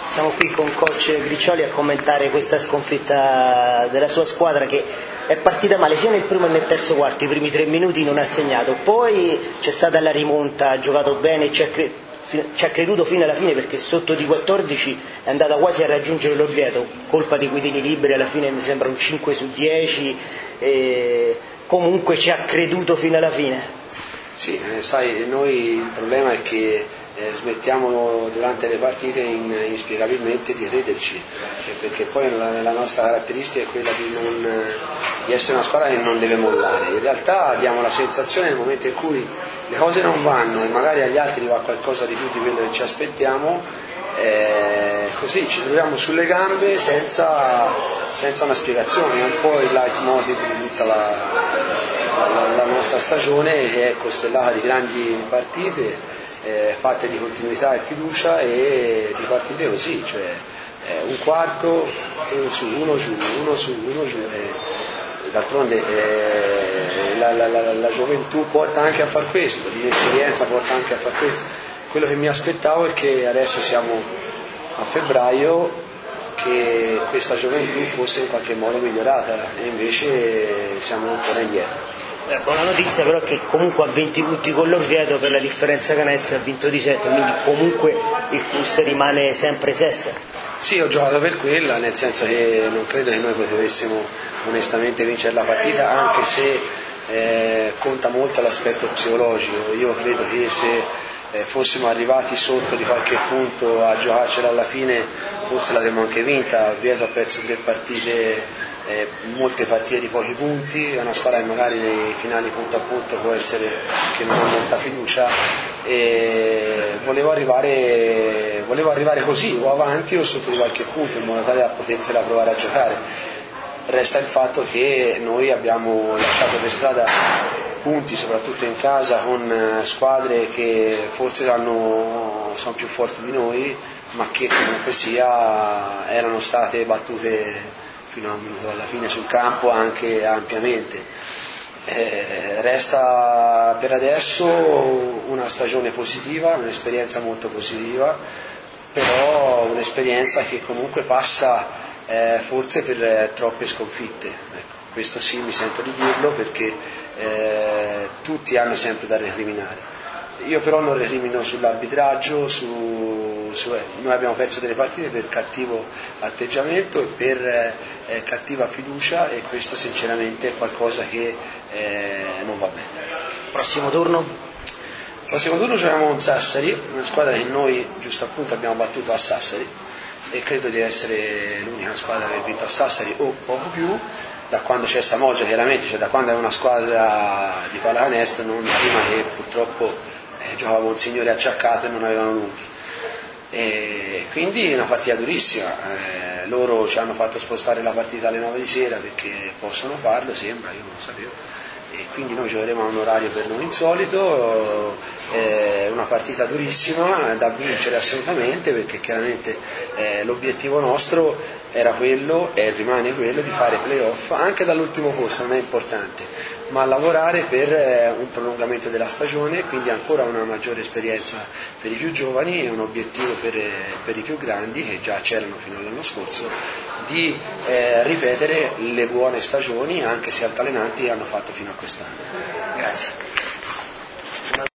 Siamo qui con coach Griccioli a commentare questa sconfitta della sua squadra che è partita male sia nel primo che nel terzo quarto, i primi 3 minuti non ha segnato, poi c'è stata la rimonta, ha giocato bene, ci ha creduto fino alla fine perché sotto di 14 è andata quasi a raggiungere l'Orvieto, colpa di quei tiri liberi, alla fine mi sembra un 5 su 10, e comunque ci ha creduto fino alla fine. Sì, sai, noi il problema è che smettiamo durante le partite inspiegabilmente di crederci, perché poi la nostra caratteristica è quella di essere una squadra che non deve mollare. In realtà diamo la sensazione nel momento in cui le cose non vanno e magari agli altri va qualcosa di più di quello che ci aspettiamo, così ci troviamo sulle gambe senza una spiegazione. È un po' il leitmotiv di tutta la nostra stagione, che è costellata di grandi partite fatte di continuità e fiducia, e di partite così, cioè un quarto, uno su, uno giù, uno su, uno giù. D'altronde la gioventù porta anche a far questo, l'inesperienza porta anche a far questo. Quello che mi aspettavo è che adesso siamo a febbraio, che questa gioventù fosse in qualche modo migliorata, e invece siamo ancora indietro. Buona notizia però è che comunque ha 20 punti con l'Orvieto, per la differenza canestro ha vinto di 7, quindi comunque il Cus rimane sempre sesto. Sì, ho giocato per quella, nel senso che non credo che noi potessimo onestamente vincere la partita, anche se conta molto l'aspetto psicologico. Io credo che se fossimo arrivati sotto di qualche punto a giocarcela alla fine, forse l'avremmo anche vinta. Orvieto ha perso 3 partite, molte partite di pochi punti, è una squadra che magari nei finali punto a punto può essere che non ha molta fiducia, e volevo arrivare così, o avanti o sotto di qualche punto, in modo tale da potersela provare a giocare. Resta il fatto che noi abbiamo lasciato per strada punti, soprattutto in casa, con squadre che forse sono più forti di noi, ma che comunque sia erano state battute fino a un minuto alla fine sul campo anche ampiamente. Resta per adesso una stagione positiva, un'esperienza molto positiva, però un'esperienza che comunque passa forse per troppe sconfitte. Ecco, questo sì, mi sento di dirlo, perché tutti hanno sempre da recriminare. Io però non recrimino sull'arbitraggio, noi abbiamo perso delle partite per cattivo atteggiamento e per cattiva fiducia, e questo sinceramente è qualcosa che non va bene. Prossimo turno? Prossimo turno giochiamo con Sassari, una squadra che noi giusto appunto abbiamo battuto a Sassari, e credo di essere l'unica squadra che ha vinto a Sassari o poco più, da quando c'è Samoggia, chiaramente, cioè da quando è una squadra di pallacanestro, non prima, che purtroppo giocava un signore acciaccato e non avevano lunghi. E quindi una partita durissima, loro ci hanno fatto spostare la partita alle 9 di sera perché possono farlo, sembra, io non lo sapevo, e quindi noi giocheremo a un orario per noi insolito, una partita durissima da vincere assolutamente, perché chiaramente l'obiettivo nostro era quello e rimane quello di fare playoff anche dall'ultimo posto, non è importante, ma lavorare per un prolungamento della stagione, quindi ancora una maggiore esperienza per i più giovani e un obiettivo per i più grandi, che già c'erano fino all'anno scorso, di ripetere le buone stagioni, anche se altalenanti, che hanno fatto fino a quest'anno. Grazie.